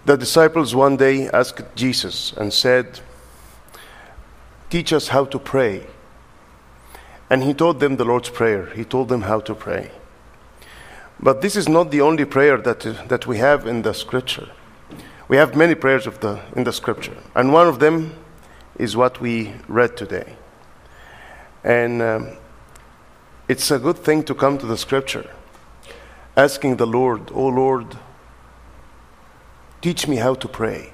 The disciples one day asked Jesus and said, "Teach us how to pray." And he taught them the Lord's Prayer. He told them how to pray. But this is not the only prayer that we have in the Scripture. We have many prayers in the Scripture. And one of them is what we read today. And it's a good thing to come to the Scripture, asking the Lord, "Oh Lord, teach me how to pray.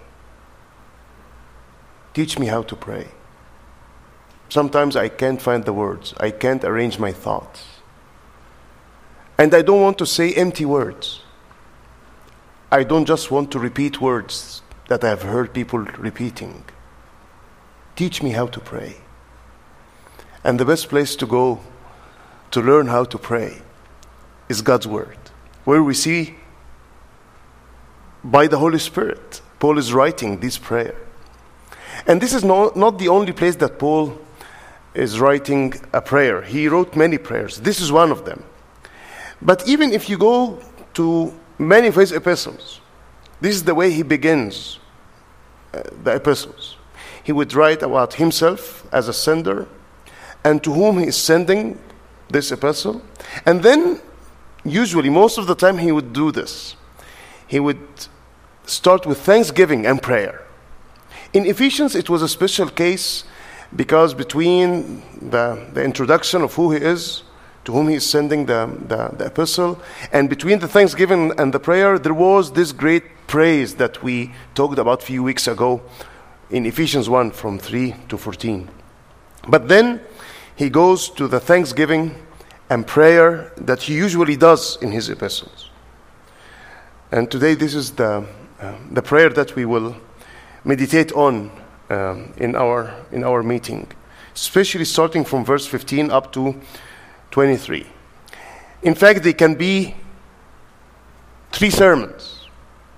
Teach me how to pray." Sometimes I can't find the words. I can't arrange my thoughts. And I don't want to say empty words. I don't just want to repeat words that I have heard people repeating. Teach me how to pray. And the best place to go to learn how to pray is God's Word, where we see by the Holy Spirit, Paul is writing this prayer. And this is not the only place that Paul is writing a prayer. He wrote many prayers. This is one of them. But even if you go to many of his epistles, this is the way he begins the epistles. He would write about himself as a sender and to whom he is sending this epistle. And then, usually, most of the time, he would do this. He would start with thanksgiving and prayer. In Ephesians, it was a special case because between the introduction of who he is, to whom he is sending the epistle, and between the thanksgiving and the prayer, there was this great praise that we talked about a few weeks ago in Ephesians 1 from 3 to 14. But then he goes to the thanksgiving and prayer that he usually does in his epistles. And today this is the prayer that we will meditate on in our meeting, especially starting from verse 15 up to 23. In fact, they can be 3 sermons,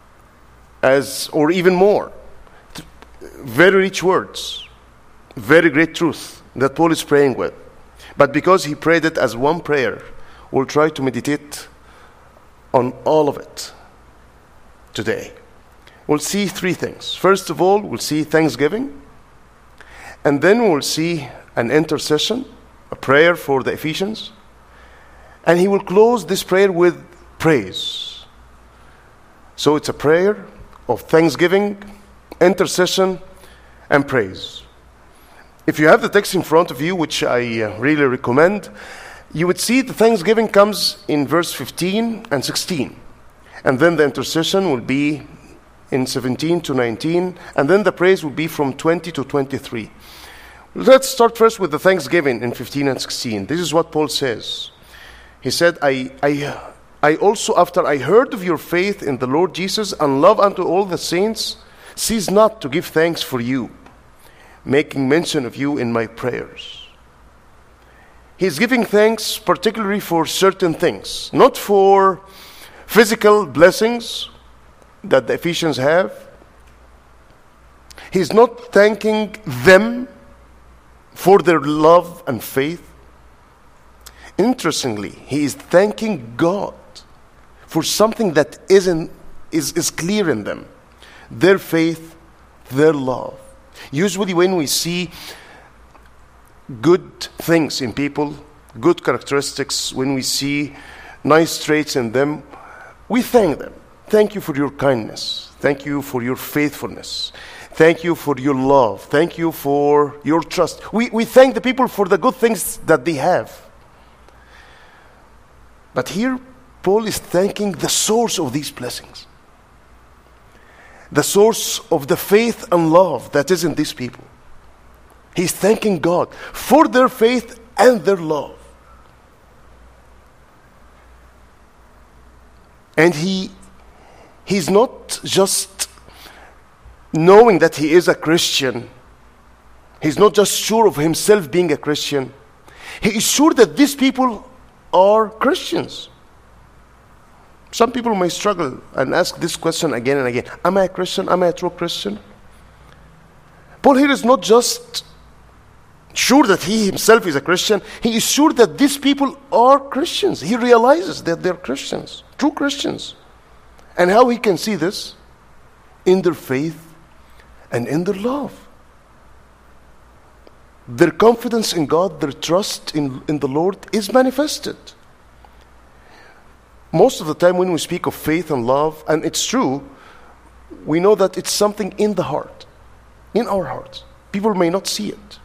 or even more. Very rich words, very great truth that Paul is praying with. But because he prayed it as one prayer, we'll try to meditate on all of it today. We'll see 3 things. First of all, we'll see thanksgiving. And then we'll see an intercession, a prayer for the Ephesians. And he will close this prayer with praise. So it's a prayer of thanksgiving, intercession, and praise. If you have the text in front of you, which I really recommend, you would see the thanksgiving comes in verse 15 and 16. And then the intercession will be in 17 to 19. And then the praise will be from 20 to 23. Let's start first with the thanksgiving in 15 and 16. This is what Paul says. He said, I also, after I heard of your faith in the Lord Jesus and love unto all the saints, cease not to give thanks for you, making mention of you in my prayers. He's giving thanks particularly for certain things, not for physical blessings that the Ephesians have. He's not thanking them for their love and faith. Interestingly, he is thanking God for something that is clear in them. Their faith, their love. Usually when we see good things in people, good characteristics, when we see nice traits in them, we thank them. Thank you for your kindness. Thank you for your faithfulness. Thank you for your love. Thank you for your trust. We thank the people for the good things that they have. But here, Paul is thanking the source of these blessings. The source of the faith and love that is in these people. He's thanking God for their faith and their love. And he's not just knowing that he is a Christian. He's not just sure of himself being a Christian. He is sure that these people are Christians. Some people may struggle and ask this question again and again. Am I a Christian? Am I a true Christian? Paul here is not just sure that he himself is a Christian. He is sure that these people are Christians. He realizes that they're Christians, true Christians. And how he can see this in their faith and in their love. Their confidence in God, their trust in the Lord is manifested. Most of the time when we speak of faith and love, and it's true, we know that it's something in the heart, in our hearts. People may not see it.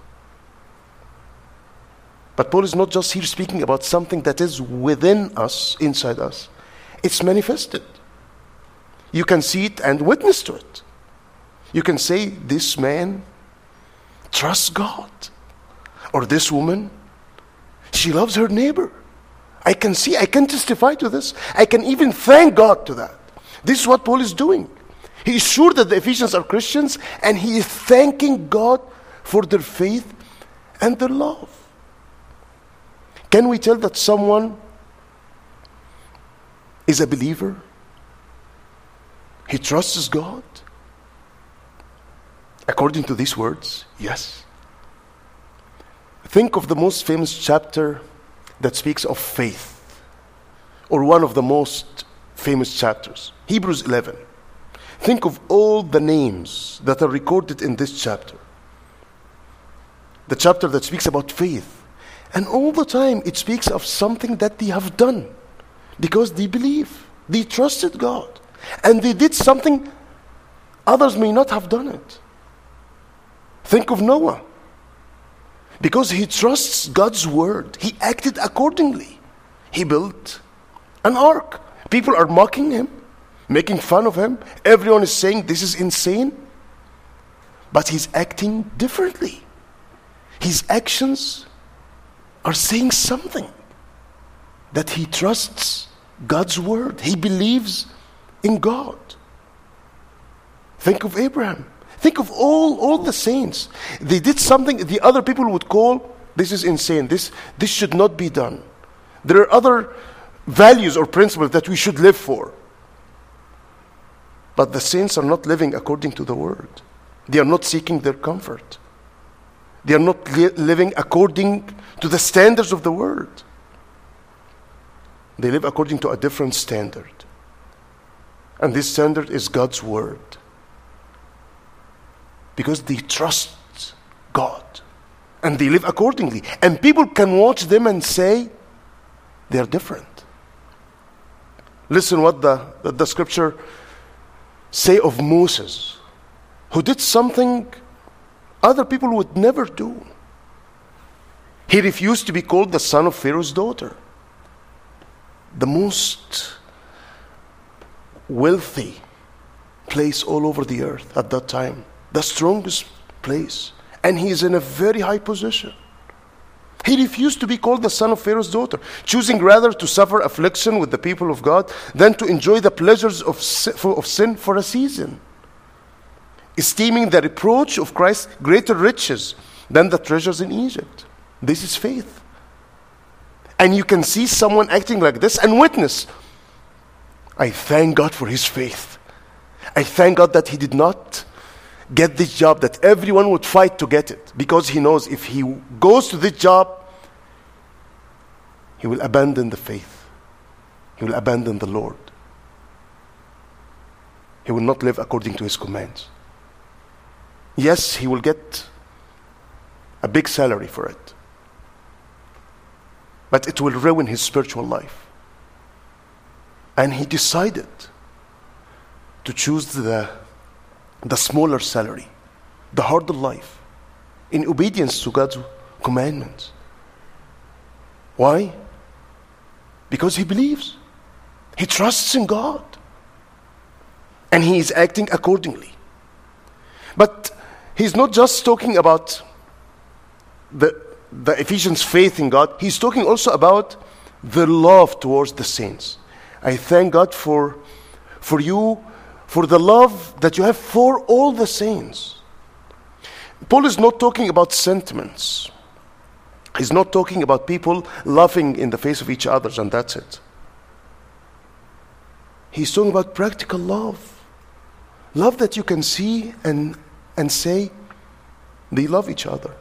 But Paul is not just here speaking about something that is within us, inside us. It's manifested. You can see it and witness to it. You can say, this man trusts God. Or this woman, she loves her neighbor. I can see, I can testify to this. I can even thank God to that. This is what Paul is doing. He is sure that the Ephesians are Christians, and he is thanking God for their faith and their love. Can we tell that someone is a believer? He trusts God? According to these words, yes. Think of the most famous chapter that speaks of faith, or one of the most famous chapters, Hebrews 11. Think of all the names that are recorded in this chapter. The chapter that speaks about faith. And all the time it speaks of something that they have done because they believe, they trusted God, and they did something others may not have done it. Think of Noah. Because he trusts God's word, he acted accordingly. He built an ark. People are mocking him, making fun of him. Everyone is saying this is insane. But he's acting differently. His actions are saying something. That he trusts God's word. He believes in God. Think of Abraham. Think of all the saints. They did something the other people would call, this is insane. This should not be done. There are other values or principles that we should live for. But the saints are not living according to the word. They are not seeking their comfort. They are not living according to the standards of the word. They live according to a different standard. And this standard is God's word. Because they trust God. And they live accordingly. And people can watch them and say, they are different. Listen what the scripture say of Moses, who did something other people would never do. He refused to be called the son of Pharaoh's daughter. The most wealthy place all over the earth at that time. The strongest place. And he is in a very high position. He refused to be called the son of Pharaoh's daughter, choosing rather to suffer affliction with the people of God than to enjoy the pleasures of sin for a season, esteeming the reproach of Christ greater riches than the treasures in Egypt. This is faith. And you can see someone acting like this and witness, I thank God for his faith. I thank God that he did not get this job, that everyone would fight to get it, because he knows if he goes to this job, he will abandon the faith. He will abandon the Lord. He will not live according to his commands. Yes, he will get a big salary for it, but it will ruin his spiritual life. And he decided to choose the smaller salary, the harder life, in obedience to God's commandments. Why? Because he believes. He trusts in God. And he is acting accordingly. But he's not just talking about the Ephesians' faith in God. He's talking also about the love towards the saints. I thank God for you, for the love that you have for all the saints. Paul is not talking about sentiments. He's not talking about people laughing in the face of each other and that's it. He's talking about practical love. Love that you can see and say they love each other.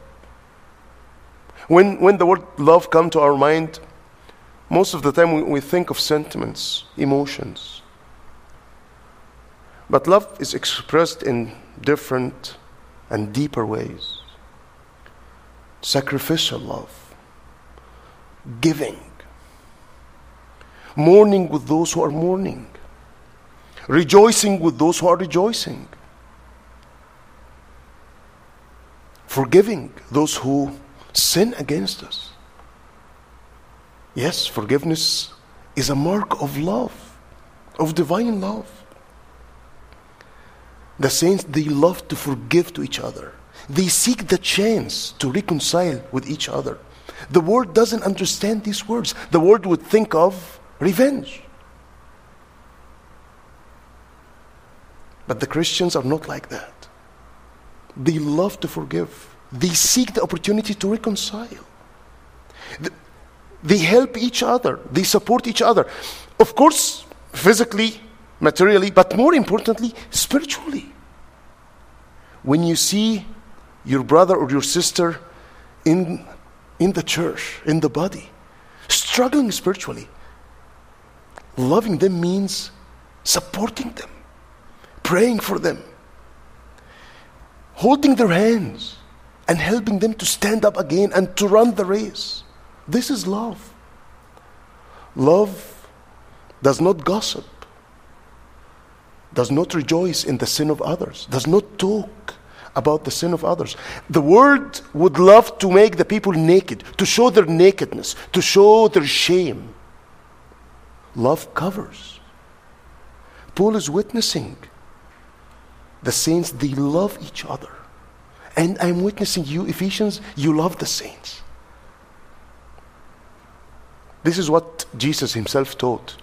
When the word love comes to our mind, most of the time we think of sentiments, emotions. But love is expressed in different and deeper ways. Sacrificial love, giving, mourning with those who are mourning, rejoicing with those who are rejoicing, forgiving those who sin against us. Yes, forgiveness is a mark of love, of divine love. The saints, they love to forgive to each other. They seek the chance to reconcile with each other. The world doesn't understand these words. The world would think of revenge. But the Christians are not like that. They love to forgive. They seek the opportunity to reconcile. They help each other. They support each other. Of course, physically, materially, but more importantly, spiritually. When you see your brother or your sister in the church, in the body, struggling spiritually, loving them means supporting them, praying for them, holding their hands, and helping them to stand up again and to run the race. This is love. Love does not gossip, does not rejoice in the sin of others, does not talk about the sin of others. The world would love to make the people naked, to show their nakedness, to show their shame. Love covers. Paul is witnessing the saints, they love each other. And I'm witnessing you, Ephesians, you love the saints. This is what Jesus himself taught.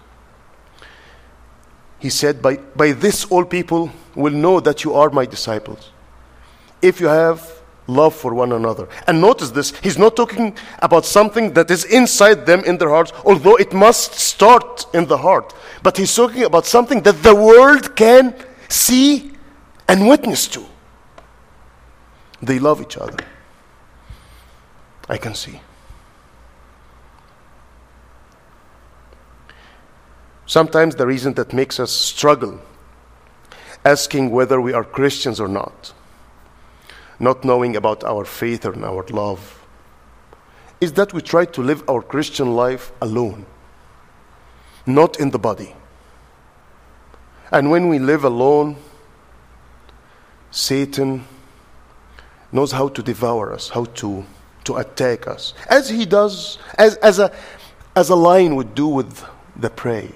He said, by this all people will know that you are my disciples, if you have love for one another. And notice this, he's not talking about something that is inside them in their hearts, although it must start in the heart. But he's talking about something that the world can see and witness to. They love each other. I can see. Sometimes the reason that makes us struggle asking whether we are Christians or not knowing about our faith and our love, is that we try to live our Christian life alone, not in the body. And when we live alone, Satan knows how to devour us, how to attack us, as he does, as a lion would do with the prey.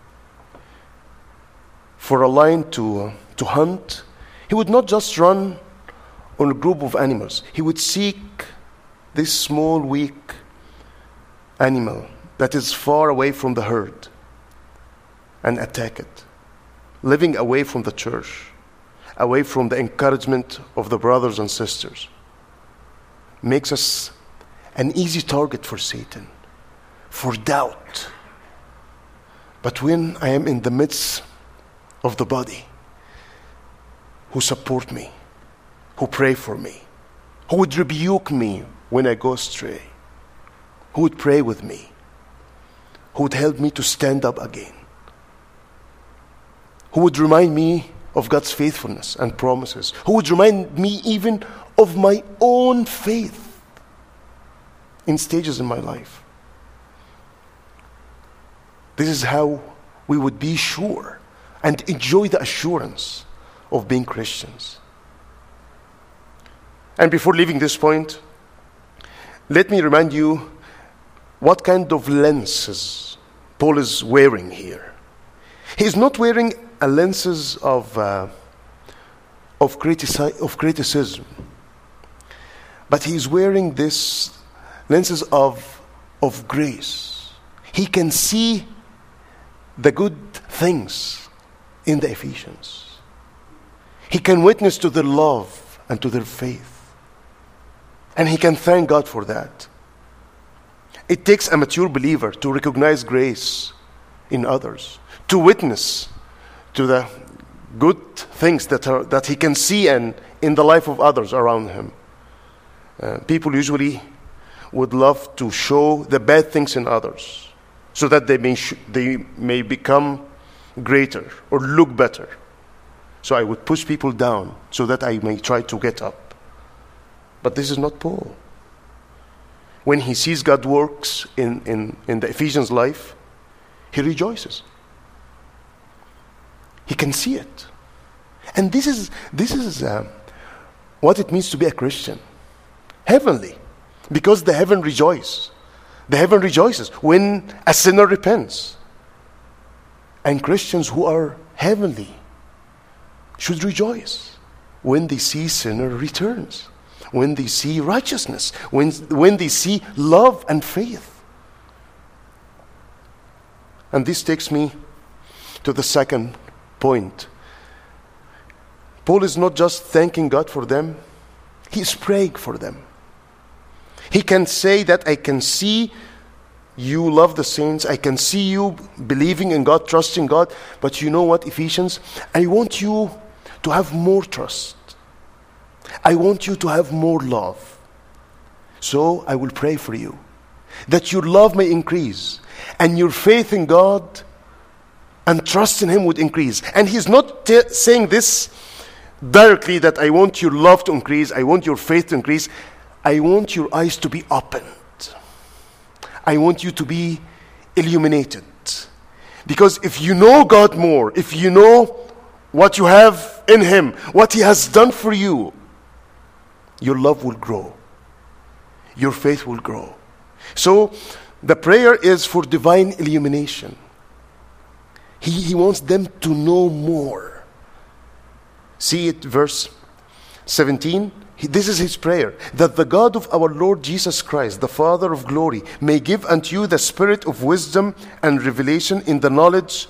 For a lion to hunt, he would not just run on a group of animals. He would seek this small, weak animal that is far away from the herd and attack it, living away from the church, away from the encouragement of the brothers and sisters. Makes us an easy target for Satan, for doubt. But when I am in the midst of the body, who support me, who pray for me, who would rebuke me when I go astray, who would pray with me, who would help me to stand up again, who would remind me of God's faithfulness and promises, who would remind me even of my own faith in stages in my life. This is how we would be sure and enjoy the assurance of being Christians. And before leaving this point, let me remind you what kind of lenses Paul is wearing here. He's not wearing a lenses of criticism, but he's wearing this lenses of grace. He can see the good things in the Ephesians. He can witness to their love and to their faith. And he can thank God for that. It takes a mature believer to recognize grace in others, to witness to the good things that he can see and in the life of others around him. People usually would love to show the bad things in others so that they may become greater or look better. So I would push people down so that I may try to get up. But this is not Paul. When he sees God works in the Ephesians life, he rejoices. He can see it. And this is what it means to be a Christian. Heavenly. Because the heaven rejoices. The heaven rejoices when a sinner repents. And Christians who are heavenly should rejoice when they see sinner returns, when they see righteousness, when they see love and faith. And this takes me to the second point. Paul is not just thanking God for them, he is praying for them. He can say that I can see you love the saints, I can see you believing in God, trusting God, but you know what, Ephesians? I want you to have more trust. I want you to have more love. So I will pray for you, that your love may increase, and your faith in God and trust in Him would increase. And he's not saying this directly, that I want your love to increase, I want your faith to increase. I want your eyes to be opened. I want you to be illuminated. Because if you know God more, if you know what you have in Him, what He has done for you, your love will grow. Your faith will grow. So the prayer is for divine illumination. He wants them to know more. See it, verse 17. This is his prayer, that the God of our Lord Jesus Christ, the Father of glory, may give unto you the spirit of wisdom and revelation in the knowledge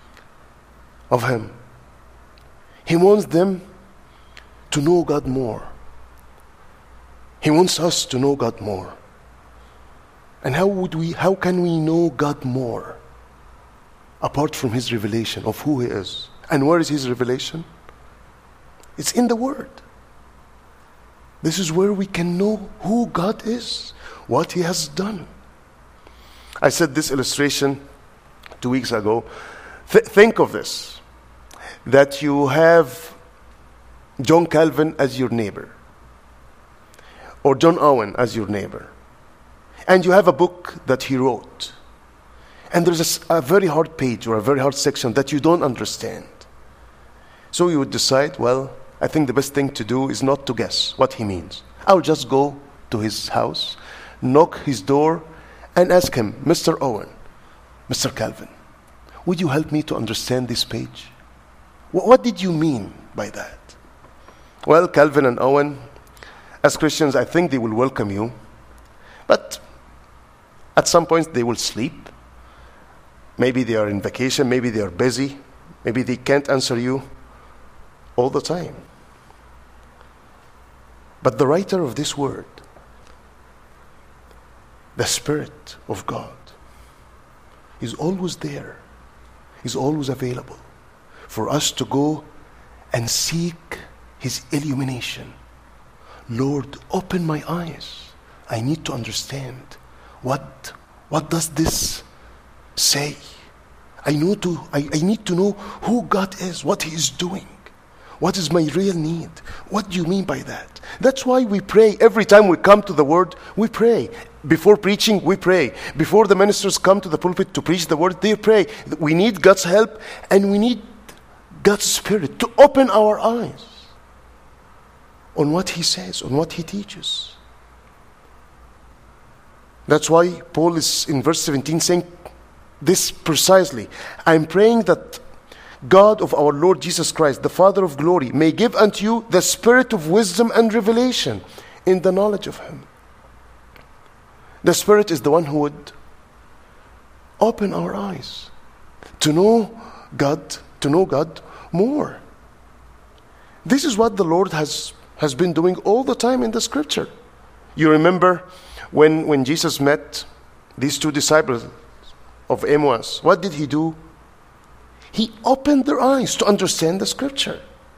of Him. He wants them to know God more. He wants us to know God more. And how can we know God more apart from His revelation of who He is? And where is His revelation? It's in the Word. This is where we can know who God is, what He has done. I said this illustration 2 weeks ago. Think of this, that you have John Calvin as your neighbor, or John Owen as your neighbor, and you have a book that he wrote, and there's a very hard page or a very hard section that you don't understand. So you would decide, well, I think the best thing to do is not to guess what he means. I'll just go to his house, knock his door, and ask him, Mr. Owen, Mr. Calvin, would you help me to understand this page? What did you mean by that? Well, Calvin and Owen, as Christians, I think they will welcome you, but at some point they will sleep. Maybe they are in vacation, maybe they are busy, maybe they can't answer you all the time. But the writer of this word, the Spirit of God, is always there, is always available for us to go and seek His illumination. Lord, open my eyes. I need to understand. What does this say? I need to know who God is, what He is doing. What is my real need? What do you mean by that? That's why we pray. Every time we come to the Word, we pray. Before preaching, we pray. Before the ministers come to the pulpit to preach the Word, they pray. We need God's help, and we need God's Spirit to open our eyes on what He says, on what He teaches. That's why Paul is in verse 17 saying this precisely. I'm praying that God of our Lord Jesus Christ, the Father of glory, may give unto you the spirit of wisdom and revelation in the knowledge of Him. The Spirit is the one who would open our eyes to know God more. This is what the Lord has been doing all the time in the Scripture. You remember when Jesus met these two disciples of Emmaus, what did He do? He opened their eyes to understand the Scripture.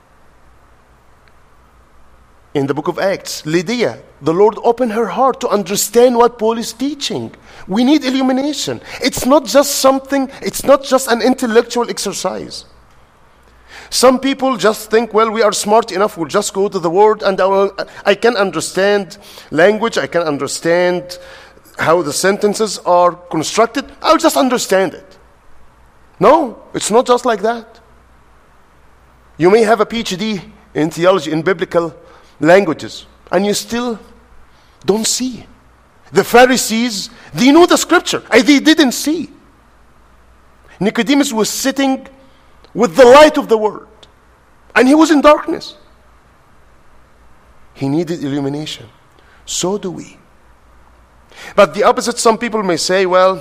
In the book of Acts, Lydia, the Lord opened her heart to understand what Paul is teaching. We need illumination. It's not just an intellectual exercise. Some people just think, well, we are smart enough, we'll just go to the Word and I can understand language, I can understand how the sentences are constructed, I'll just understand it. No, it's not just like that. You may have a PhD in theology, in biblical languages, and you still don't see. The Pharisees, they knew the scripture, and they didn't see. Nicodemus was sitting with the light of the Word, and he was in darkness. He needed illumination. So do we. But the opposite, some people may say, well,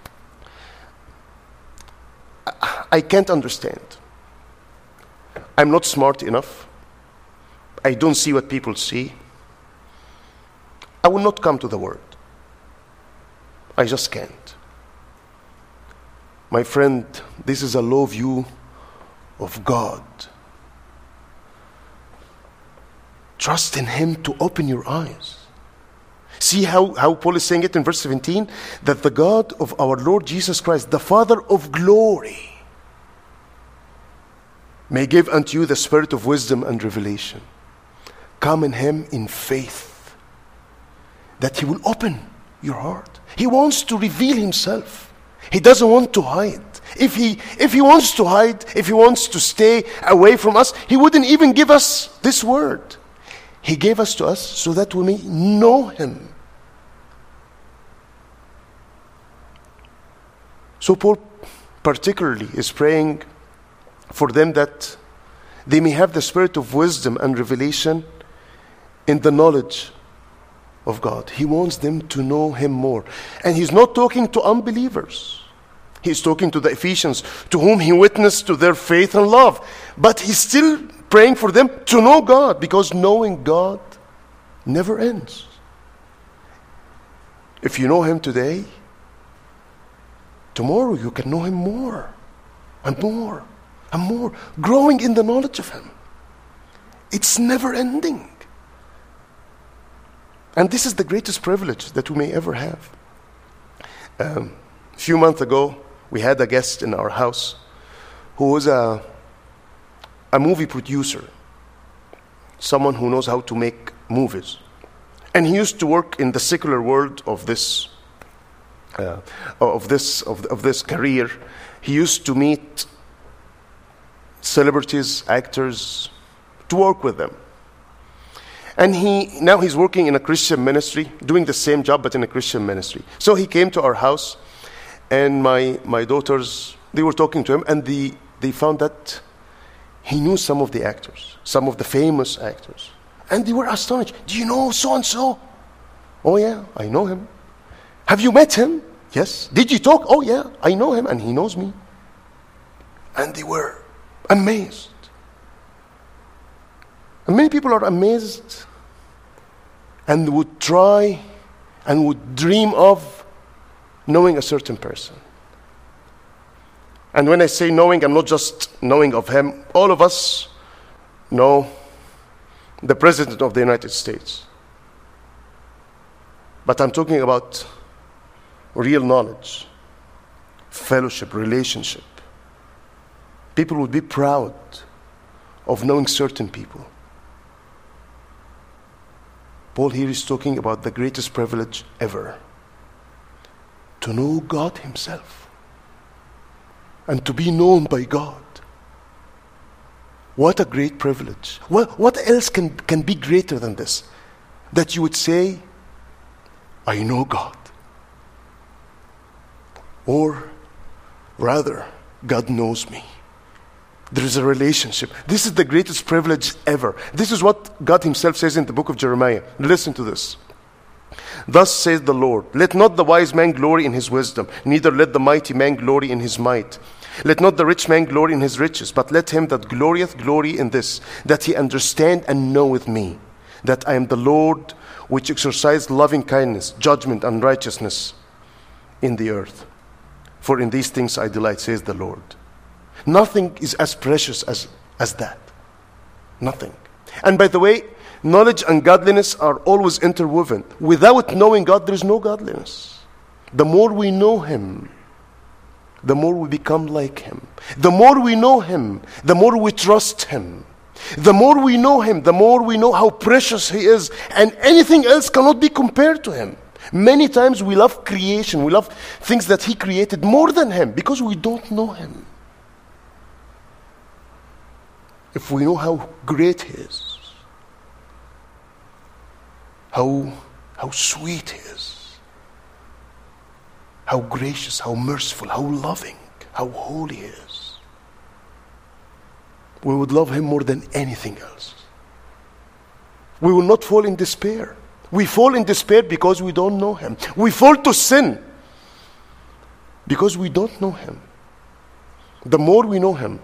I can't understand. I'm not smart enough. I don't see what people see. I will not come to the Word. I just can't. My friend, this is a low view of God. Trust in Him to open your eyes. See how Paul is saying it in verse 17? That the God of our Lord Jesus Christ, the Father of glory, may give unto you the spirit of wisdom and revelation. Come in Him in faith, that He will open your heart. He wants to reveal Himself. He doesn't want to hide. If he wants to hide, if He wants to stay away from us, He wouldn't even give us this word. He gave us to us so that we may know Him. So Paul particularly is praying for them that they may have the spirit of wisdom and revelation in the knowledge of God. He wants them to know Him more. And He's not talking to unbelievers. He's talking to the Ephesians, to whom He witnessed to their faith and love. But He's still praying for them to know God, because knowing God never ends. If you know Him today, tomorrow you can know Him more and more and more, growing in the knowledge of Him. It's never ending. And this is the greatest privilege that we may ever have. A few months ago, we had a guest in our house who was a movie producer, someone who knows how to make movies. And he used to work in the secular world of this career. He used to meet celebrities, actors, to work with them. And now he's working in a Christian ministry, doing the same job but in a Christian ministry. So he came to our house, and my daughters, they were talking to him, and they found that he knew some of the actors, some of the famous actors. And they were astonished. Do you know so-and-so? Oh yeah, I know him. Have you met him? Yes. Did you talk? Oh yeah, I know him and he knows me. And they were amazed. And many people are amazed and would try and would dream of knowing a certain person. And when I say knowing, I'm not just knowing of him. All of us know the President of the United States. But I'm talking about real knowledge, fellowship, relationship. People would be proud of knowing certain people. Paul here is talking about the greatest privilege ever. To know God Himself. And to be known by God. What a great privilege. What else can be greater than this? That you would say, I know God. Or rather, God knows me. There is a relationship. This is the greatest privilege ever. This is what God Himself says in the book of Jeremiah. Listen to this. Thus says the Lord, let not the wise man glory in his wisdom, neither let the mighty man glory in his might. Let not the rich man glory in his riches, but let him that glorieth glory in this, that he understand and knoweth me, that I am the Lord, which exercise loving kindness, judgment, and righteousness in the earth. For in these things I delight, says the Lord. Nothing is as precious as that. Nothing. And by the way, knowledge and godliness are always interwoven. Without knowing God, there is no godliness. The more we know Him, the more we become like him. The more we know him, the more we trust him. The more we know him, the more we know how precious he is, and anything else cannot be compared to him. Many times we love creation, we love things that he created more than him because we don't know him. If we know how great he is, how sweet he is, how gracious, how merciful, how loving, how holy he is, we would love him more than anything else. We will not fall in despair. We fall in despair because we don't know him. We fall to sin because we don't know him. The more we know him,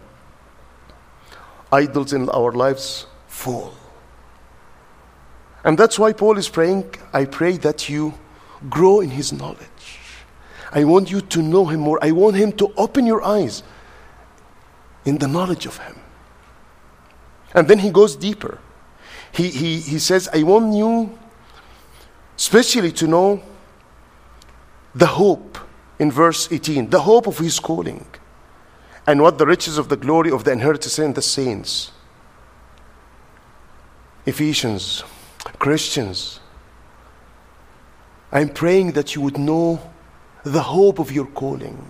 idols in our lives fall. And that's why Paul is praying, I pray that you grow in his knowledge. I want you to know him more. I want him to open your eyes in the knowledge of him. And then he goes deeper. He says, I want you especially to know the hope in verse 18, the hope of his calling, and what the riches of the glory of the inheritance in the saints. Ephesians, Christians, I'm praying that you would know the hope of your calling.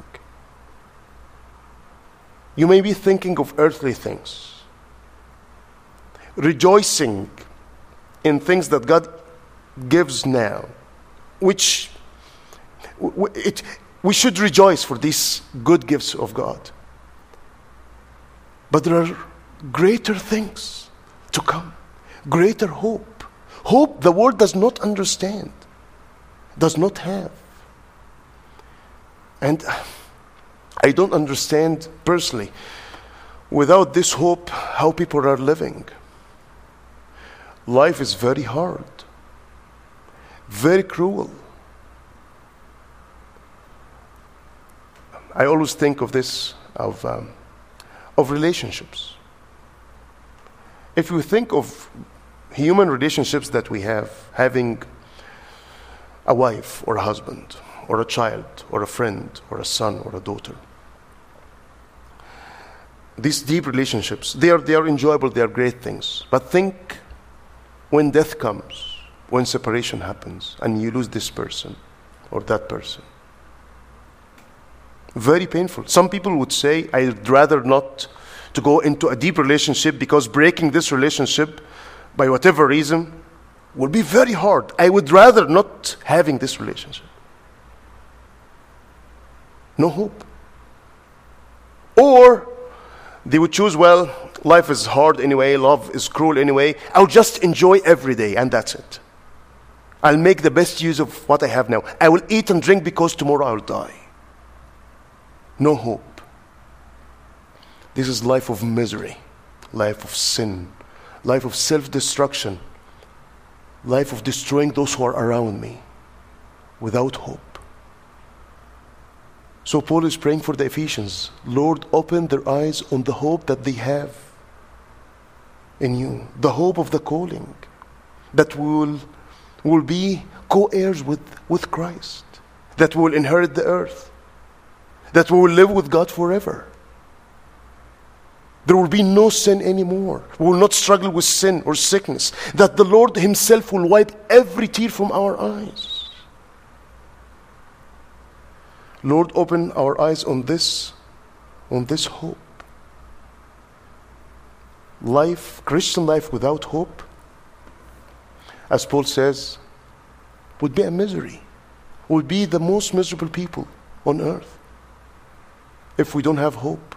You may be thinking of earthly things, rejoicing in things that God gives now, which we should rejoice for these good gifts of God. But there are greater things to come, greater hope. Hope the world does not understand, does not have. And I don't understand personally, without this hope, how people are living. Life is very hard, very cruel. I always think of this, of relationships. If you think of human relationships that we have, having a wife or a husband or a child or a friend or a son or a daughter, these deep relationships, they are enjoyable, they are great things. But think when death comes, when separation happens and you lose this person or that person. Very painful. Some people would say, I'd rather not to go into a deep relationship because breaking this relationship by whatever reason will be very hard. I would rather not having this relationship. No hope. Or they would choose, well, life is hard anyway, love is cruel anyway, I'll just enjoy every day and that's it. I'll make the best use of what I have now. I will eat and drink because tomorrow I'll die. No hope. This is life of misery, life of sin, life of self-destruction, life of destroying those who are around me, without hope. So Paul is praying for the Ephesians. Lord, open their eyes on the hope that they have in you, the hope of the calling, that we will be co-heirs with Christ, that we will inherit the earth, that we will live with God forever. There will be no sin anymore. We will not struggle with sin or sickness, that the Lord himself will wipe every tear from our eyes. Lord, open our eyes on this hope. Life, Christian life without hope, as Paul says, would be a misery. Would be the most miserable people on earth if we don't have hope.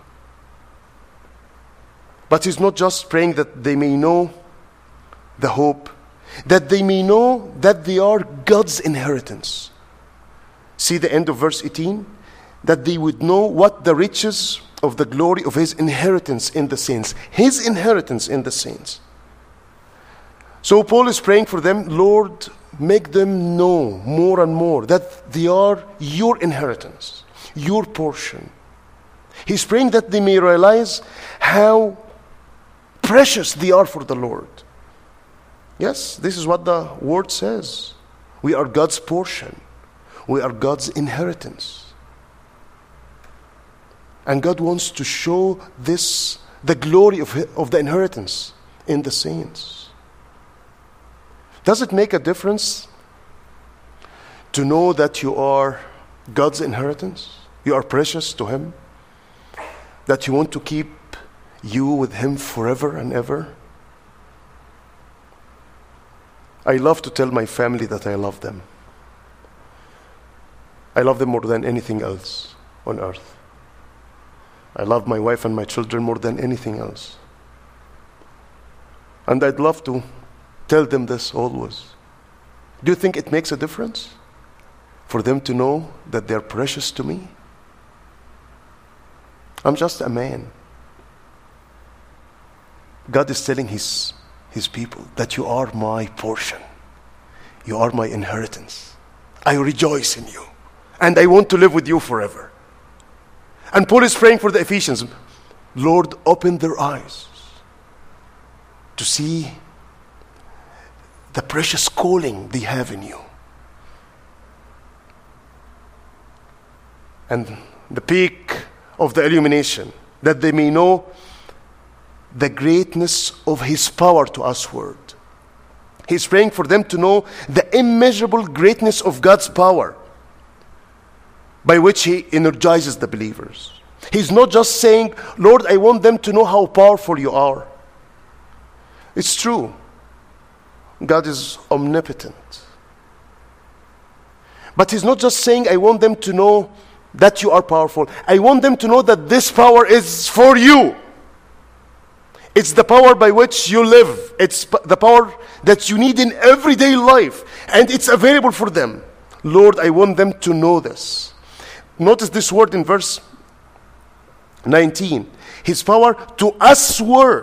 But he's not just praying that they may know the hope, that they may know that they are God's inheritance. See the end of verse 18? That they would know what the riches of the glory of his inheritance in the saints. His inheritance in the saints. So Paul is praying for them, Lord, make them know more and more that they are your inheritance, your portion. He's praying that they may realize how precious they are for the Lord. Yes, this is what the word says. We are God's portion. We are God's inheritance. And God wants to show the glory of the inheritance in the saints. Does it make a difference to know that you are God's inheritance? You are precious to Him? That He wants to keep you with Him forever and ever? I love to tell my family that I love them. I love them more than anything else on earth. I love my wife and my children more than anything else. And I'd love to tell them this always. Do you think it makes a difference for them to know that they're precious to me? I'm just a man. God is telling His people that you are my portion. You are my inheritance. I rejoice in you. And I want to live with you forever. And Paul is praying for the Ephesians. Lord, open their eyes to see the precious calling they have in you. And the peak of the illumination, that they may know the greatness of His power to usward. He's praying for them to know the immeasurable greatness of God's power by which He energizes the believers. He's not just saying, Lord, I want them to know how powerful you are. It's true. God is omnipotent. But He's not just saying, I want them to know that you are powerful. I want them to know that this power is for you. It's the power by which you live. It's the power that you need in everyday life. And it's available for them. Lord, I want them to know this. Notice this word in verse 19. His power to usward.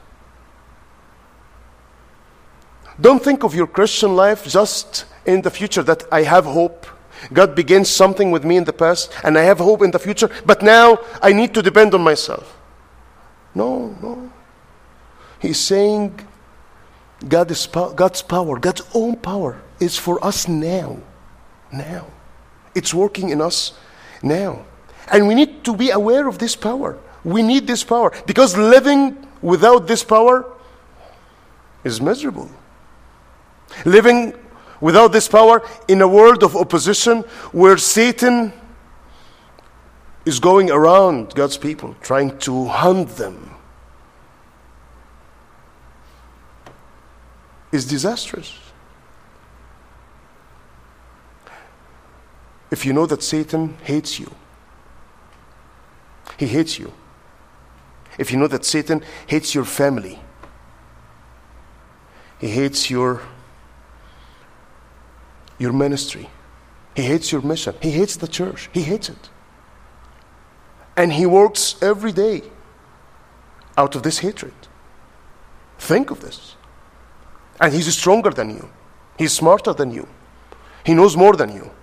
Don't think of your Christian life just in the future, that I have hope. God begins something with me in the past, and I have hope in the future, but now I need to depend on myself. No. He's saying God's power, God's own power is for us now. Now. It's working in us now. And we need to be aware of this power. We need this power, because living without this power is miserable. Living without this power in a world of opposition where Satan is going around God's people, trying to hunt them, is disastrous. If you know that Satan hates you, he hates you. If you know that Satan hates your family, he hates your ministry, he hates your mission, he hates the church, he hates it. And he works every day out of this hatred. Think of this. And he's stronger than you. He's smarter than you. He knows more than you.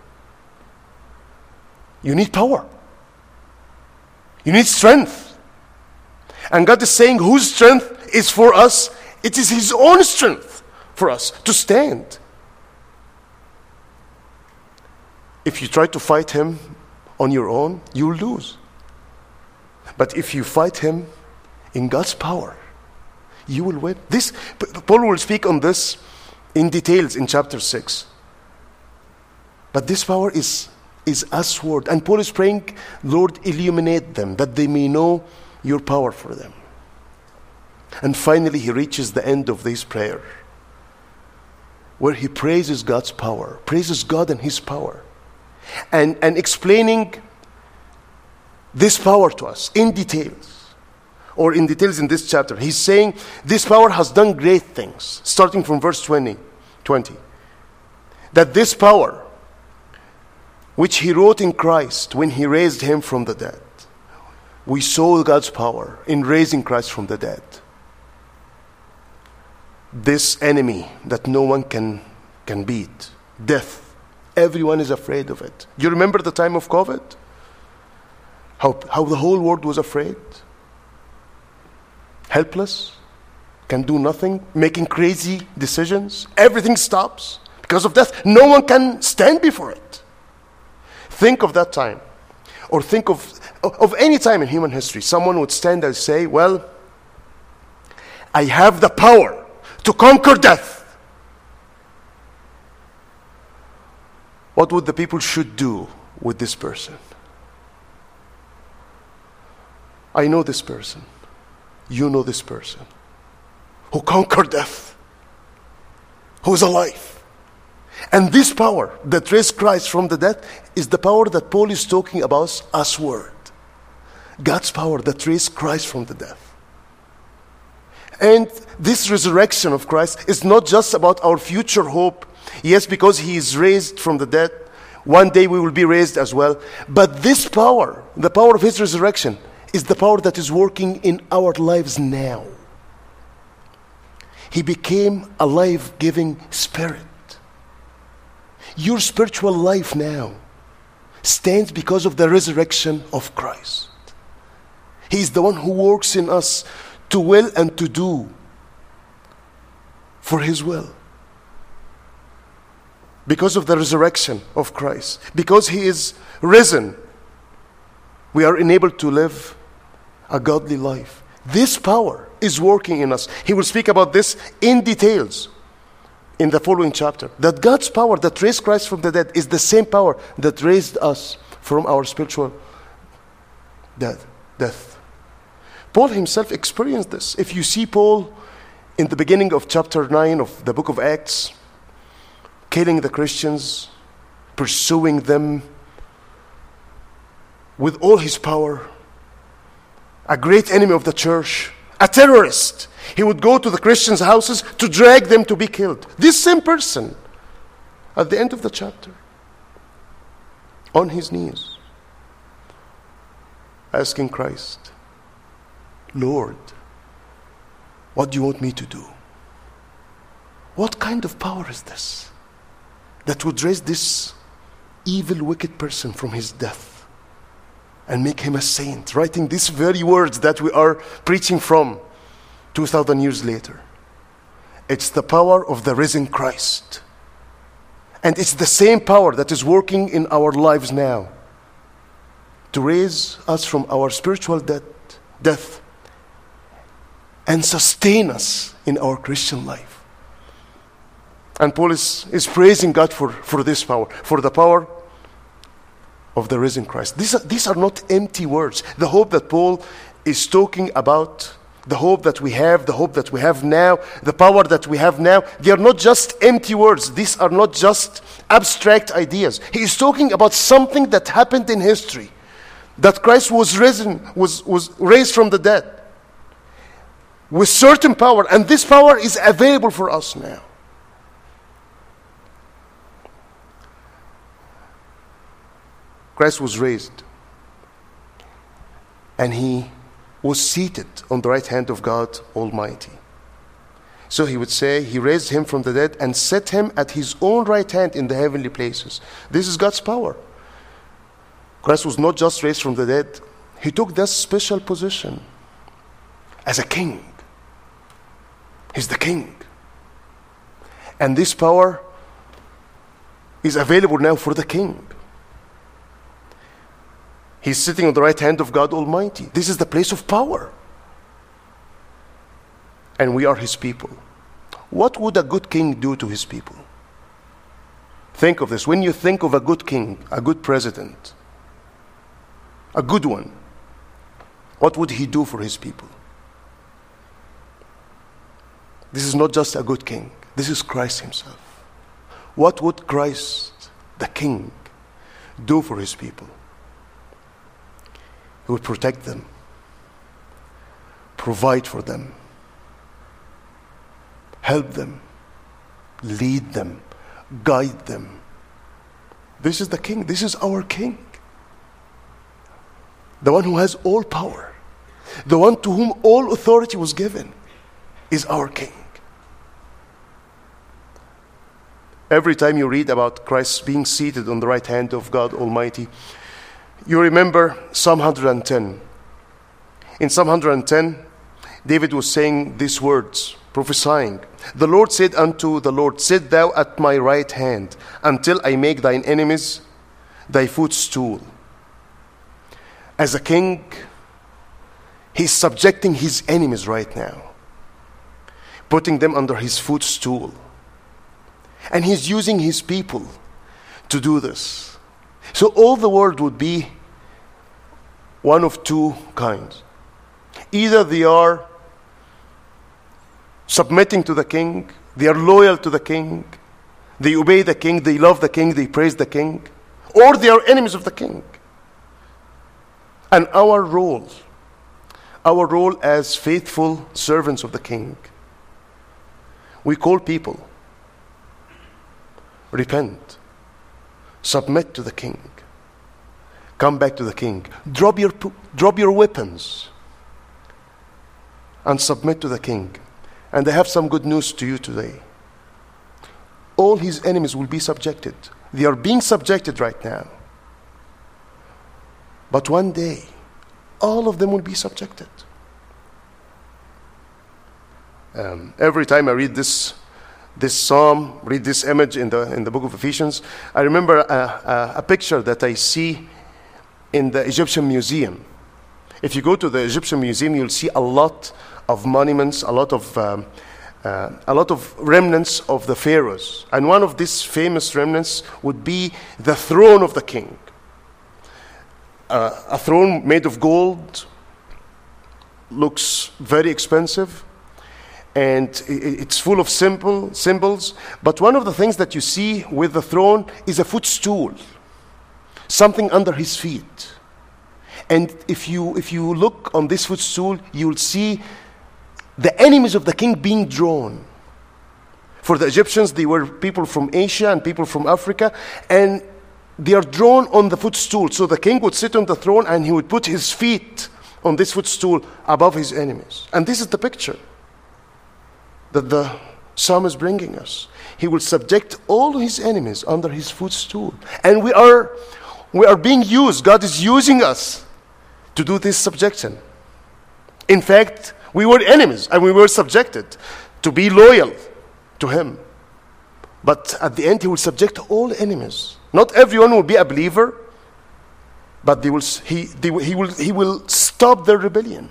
You need power. You need strength. And God is saying, whose strength is for us? It is His own strength for us to stand. If you try to fight Him on your own, you'll lose. But if you fight Him in God's power, you will win. Paul will speak on this in details in chapter 6. But this power is usward. And Paul is praying, Lord, illuminate them, that they may know your power for them. And finally, he reaches the end of this prayer, where he praises God's power, praises God and His power, and explaining this power to us in details, or in details in this chapter. He's saying this power has done great things, starting from verse 20, that this power, which He wrote in Christ when He raised Him from the dead. We saw God's power in raising Christ from the dead. This enemy that no one can beat, death. Everyone is afraid of it. You remember the time of COVID? How the whole world was afraid? Helpless? Can do nothing? Making crazy decisions? Everything stops because of death. No one can stand before it. Think of that time. Or think of of any time in human history, someone would stand and say, well, I have the power to conquer death. What would the people should do with this person? I know this person. You know this person who conquered death, who is alive. And this power that raised Christ from the dead is the power that Paul is talking about as word. God's power that raised Christ from the dead. And this resurrection of Christ is not just about our future hope. Yes, because he is raised from the dead, one day we will be raised as well. But this power, the power of his resurrection, is the power that is working in our lives now. He became a life-giving spirit. Your spiritual life now stands because of the resurrection of Christ. He is the one who works in us to will and to do for his will. Because of the resurrection of Christ, because he is risen, we are enabled to live a godly life. This power is working in us. He will speak about this in details in the following chapter. That God's power that raised Christ from the dead is the same power that raised us from our spiritual death. Paul himself experienced this. If you see Paul in the beginning of chapter 9 of the book of Acts, killing the Christians, pursuing them with all his power, a great enemy of the church, a terrorist. He would go to the Christians' houses to drag them to be killed. This same person, at the end of the chapter, on his knees, asking Christ, Lord, what do you want me to do? What kind of power is this that would raise this evil, wicked person from his death and make him a saint, writing these very words that we are preaching from 2,000 years later? It's the power of the risen Christ. And it's the same power that is working in our lives now to raise us from our spiritual death and sustain us in our Christian life. And Paul is praising God for this power, for the power of the risen Christ. These are not empty words. The hope that Paul is talking about, the hope that we have now, the power that we have now, they are not just empty words. These are not just abstract ideas. He is talking about something that happened in history, that Christ was raised from the dead with certain power, and this power is available for us now. Christ was raised, and he was seated on the right hand of God Almighty. So he would say, he raised him from the dead and set him at his own right hand in the heavenly places. This is God's power. Christ was not just raised from the dead. He took this special position as a king. He's the king. And this power is available now for the king. He's sitting on the right hand of God Almighty. This is the place of power. And we are his people. What would a good king do to his people? Think of this. When you think of a good king, a good president, a good one, what would he do for his people? This is not just a good king. This is Christ himself. What would Christ, the king, do for his people? He would protect them, provide for them, help them, lead them, guide them. This is the king. This is our king. The one who has all power, the one to whom all authority was given, is our king. Every time you read about Christ being seated on the right hand of God Almighty, you remember Psalm 110. In Psalm 110, David was saying these words, prophesying. The Lord said unto the Lord, sit thou at my right hand, until I make thine enemies thy footstool. as a king, he's subjecting his enemies right now, putting them under his footstool. And he's using his people to do this. So all the world would be one of two kinds. Either they are submitting to the king, they are loyal to the king, they obey the king, they love the king, they praise the king, or they are enemies of the king. And our role as faithful servants of the king, we call people, repent, submit to the king, come back to the king, drop your weapons, and submit to the king. And I have some good news to you today. All his enemies will be subjected. They are being subjected right now. But one day, all of them will be subjected. Every time I read this psalm, read this image in the book of Ephesians, I remember a picture that I see in the Egyptian museum. If you go to the Egyptian museum, you'll see a lot of monuments, a lot of remnants of the pharaohs. And one of these famous remnants would be the throne of the king. A throne made of gold, looks very expensive, and it's full of symbols. But one of the things that you see with the throne is a footstool, something under his feet. And if you look on this footstool, you'll see the enemies of the king being drawn. For the Egyptians, they were people from Asia and people from Africa, and they are drawn on the footstool. So the king would sit on the throne and he would put his feet on this footstool above his enemies. And this is the picture that the psalm is bringing us. He will subject all his enemies under his footstool. And we are being used. God is using us to do this subjection. In fact, we were enemies and we were subjected to be loyal to him. But at the end, he will subject all enemies. Not everyone will be a believer, but he will stop their rebellion.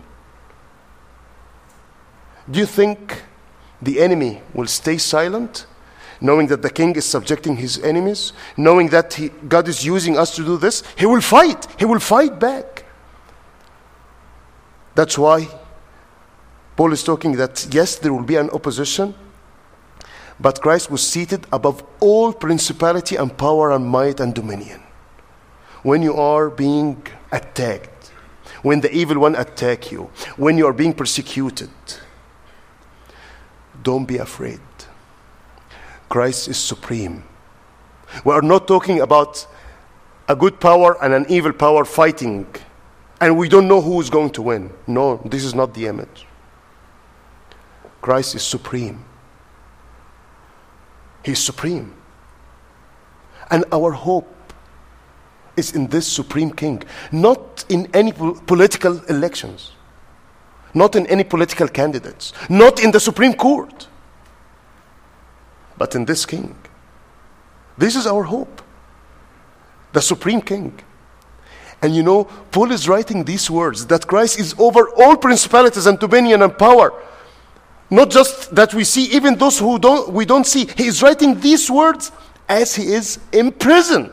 Do you think the enemy will stay silent, knowing that the king is subjecting his enemies, knowing that God is using us to do this? He will fight. He will fight back. That's why Paul is talking that, yes, there will be an opposition, but Christ was seated above all principality and power and might and dominion. When you are being attacked, when the evil one attack you, when you are being persecuted, don't be afraid. Christ is supreme. We are not talking about a good power and an evil power fighting, and we don't know who is going to win. No, this is not the image. Christ is supreme. He's supreme. And our hope is in this supreme king, not in any political elections, not in any political candidates, not in the Supreme Court, but in this king. This is our hope, the supreme king. And you know, Paul is writing these words, that Christ is over all principalities and dominion and power. Not just that we see, even those who we don't see. He is writing these words as he is in prison.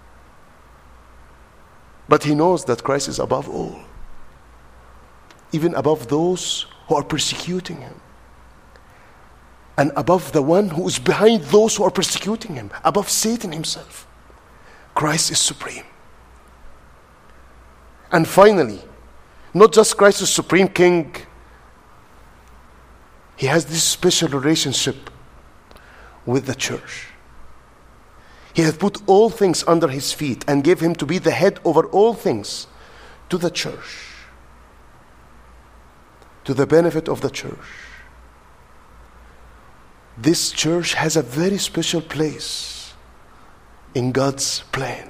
But he knows that Christ is above all, even above those who are persecuting him, and above the one who is behind those who are persecuting him, above Satan himself. Christ is supreme. And finally, not just Christ is supreme king, he has this special relationship with the church. He has put all things under his feet and gave him to be the head over all things to the church, to the benefit of the church. This church has a very special place in God's plan.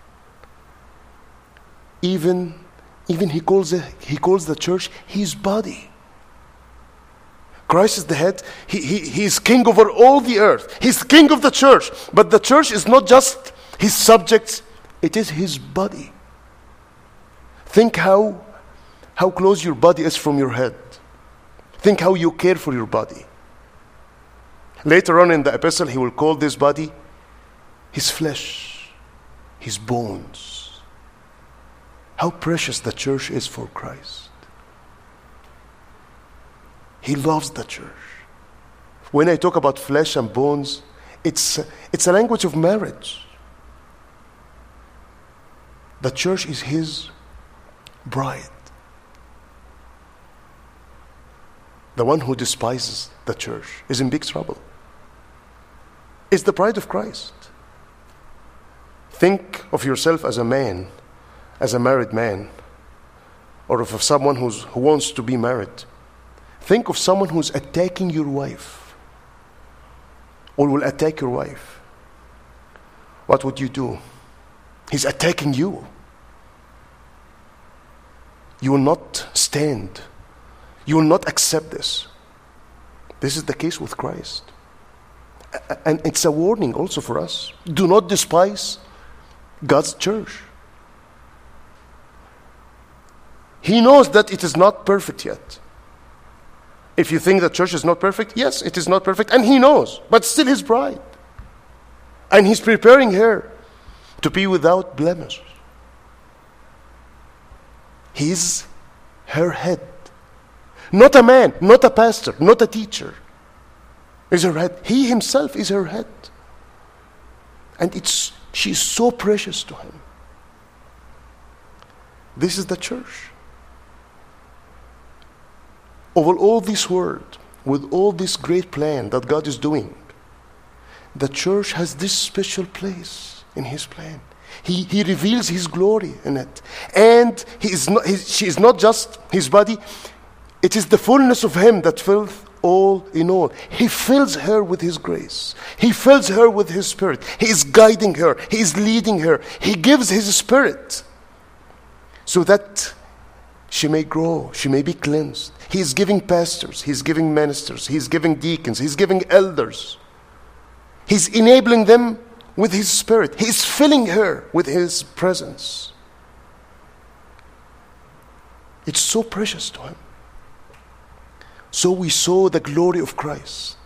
Even he calls the church his body. Christ is the head. He is king over all the earth. He's king of the church. But the church is not just his subjects, it is his body. Think how close your body is from your head. Think how you care for your body. Later on in the epistle, he will call this body his flesh, his bones. How precious the church is for Christ. He loves the church. When I talk about flesh and bones, it's a language of marriage. The church is his bride. The one who despises the church is in big trouble. It's the bride of Christ. Think of yourself as a man, as a married man, or of someone who wants to be married. Think of someone who's attacking your wife, or will attack your wife. What would you do? He's attacking you. You will not stand. You will not accept this. This is the case with Christ. And it's a warning also for us. Do not despise God's church. He knows that it is not perfect yet. If you think the church is not perfect, yes, it is not perfect, and he knows, but still his bride. And he's preparing her to be without blemish. He's her head. Not a man, not a pastor, not a teacher. Is her head. He himself is her head. And she's so precious to him. This is the church. Over all this world, with all this great plan that God is doing, the church has this special place in his plan. He reveals his glory in it. And she is not just his body. It is the fullness of him that fills all in all. He fills her with his grace. He fills her with his spirit. He is guiding her. He is leading her. He gives his spirit so that she may grow. She may be cleansed. He is giving pastors. He is giving ministers. He is giving deacons. He is giving elders. He's enabling them with his spirit. He is filling her with his presence. It's so precious to him. So we saw the glory of Christ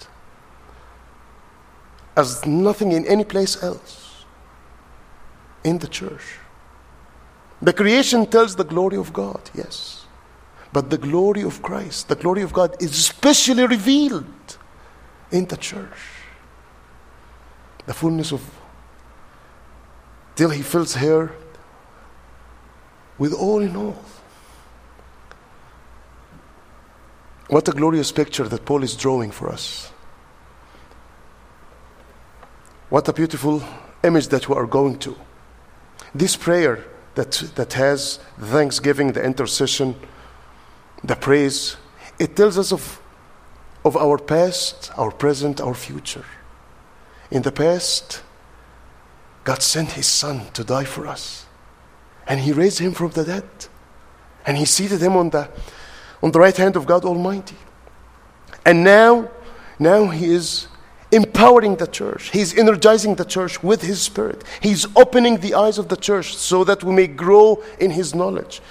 as nothing in any place else in the church. The creation tells the glory of God, yes. But the glory of Christ, the glory of God, is especially revealed in the church. The fullness of, till he fills her with all in all. What a glorious picture that Paul is drawing for us. What a beautiful image that we are going to. This prayer that has thanksgiving, the intercession, the praise, it tells us of our past, our present, our future. In the past, God sent his Son to die for us. And he raised him from the dead. And he seated him on the right hand of God Almighty. And now he is empowering the church. He's energizing the church with his spirit. He's opening the eyes of the church so that we may grow in his knowledge.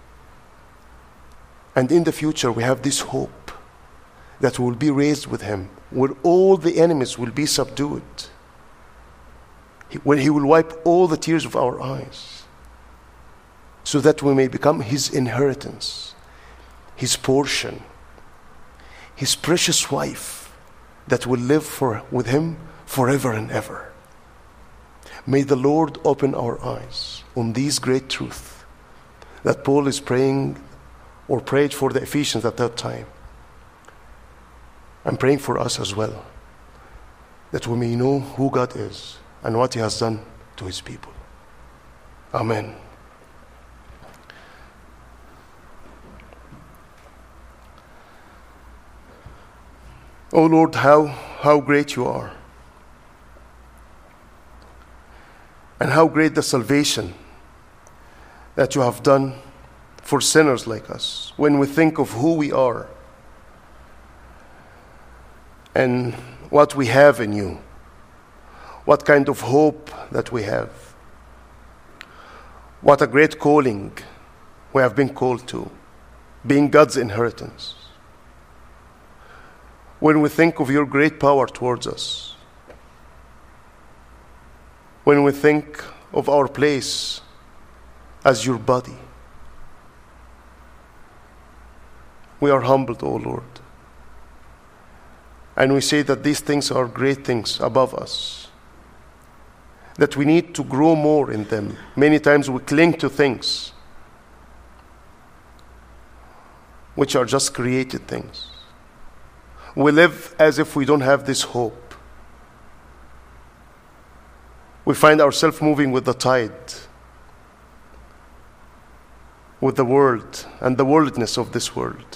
And in the future we have this hope that we will be raised with him, where all the enemies will be subdued, when he will wipe all the tears of our eyes, so that we may become his inheritance, his portion, his precious wife that will live with him forever and ever. May the Lord open our eyes on these great truths that Paul is praying or prayed for the Ephesians at that time. I'm praying for us as well, that we may know who God is and what he has done to his people. Amen. Oh Lord, how great you are. And how great the salvation that you have done for sinners like us. When we think of who we are and what we have in you, what kind of hope that we have, what a great calling we have been called to, being God's inheritance. When we think of your great power towards us, when we think of our place as your body, we are humbled, O Lord. And we say that these things are great things above us, that we need to grow more in them. Many times we cling to things which are just created things. We live as if we don't have this hope. We find ourselves moving with the tide, with the world and the worldliness of this world.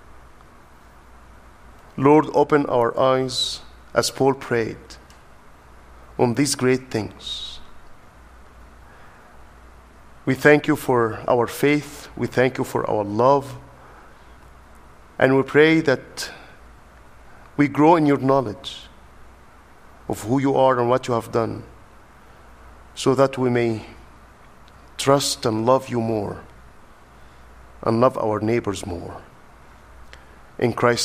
Lord, open our eyes, as Paul prayed, on these great things. We thank you for our faith. We thank you for our love. And we pray that we grow in your knowledge of who you are and what you have done, so that we may trust and love you more and love our neighbors more. In Christ